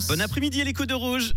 Bon après-midi à l'écho de Rouge.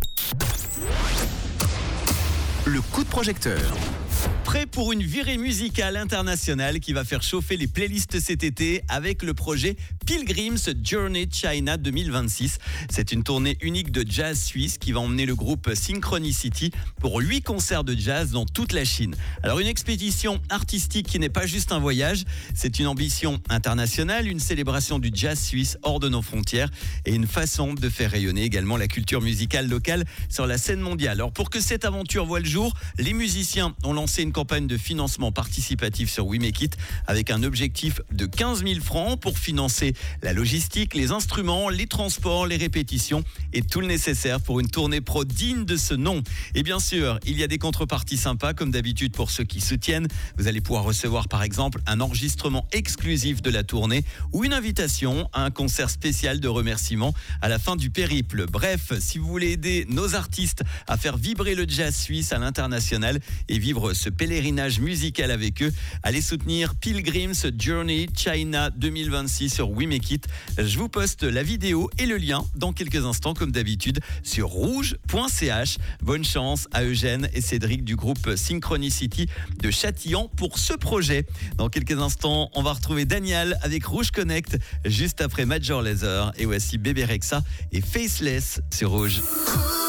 Le coup de projecteur. Prêt pour une virée musicale internationale qui va faire chauffer les playlists cet été avec le projet Pilgrims Journey China 2026. C'est une tournée unique de jazz suisse qui va emmener le groupe Synchronicity pour 8 concerts de jazz dans toute la Chine. Alors une expédition artistique qui n'est pas juste un voyage, c'est une ambition internationale, une célébration du jazz suisse hors de nos frontières et une façon de faire rayonner également la culture musicale locale sur la scène mondiale. Alors pour que cette aventure voie le jour, les musiciens ont lancé une campagne de financement participatif sur We Make It avec un objectif de 15 000 francs pour financer la logistique, les instruments, les transports, les répétitions et tout le nécessaire pour une tournée pro digne de ce nom. Et bien sûr, il y a des contreparties sympas comme d'habitude pour ceux qui soutiennent. Vous allez pouvoir recevoir par exemple un enregistrement exclusif de la tournée ou une invitation à un concert spécial de remerciement à la fin du périple. Bref, si vous voulez aider nos artistes à faire vibrer le jazz suisse à l'international et vivre ce pèlerinage musical avec eux, allez soutenir Pilgrims Journey China 2026 sur We Make It. Je vous poste la vidéo et le lien dans quelques instants comme d'habitude sur rouge.ch. Bonne chance à Eugène et Cédric du groupe Synchronicity de Châtillon pour ce projet. Dans quelques instants, on va retrouver Daniel avec Rouge Connect juste après Major Lazer et voici Bébé Rexha et Faceless sur Rouge.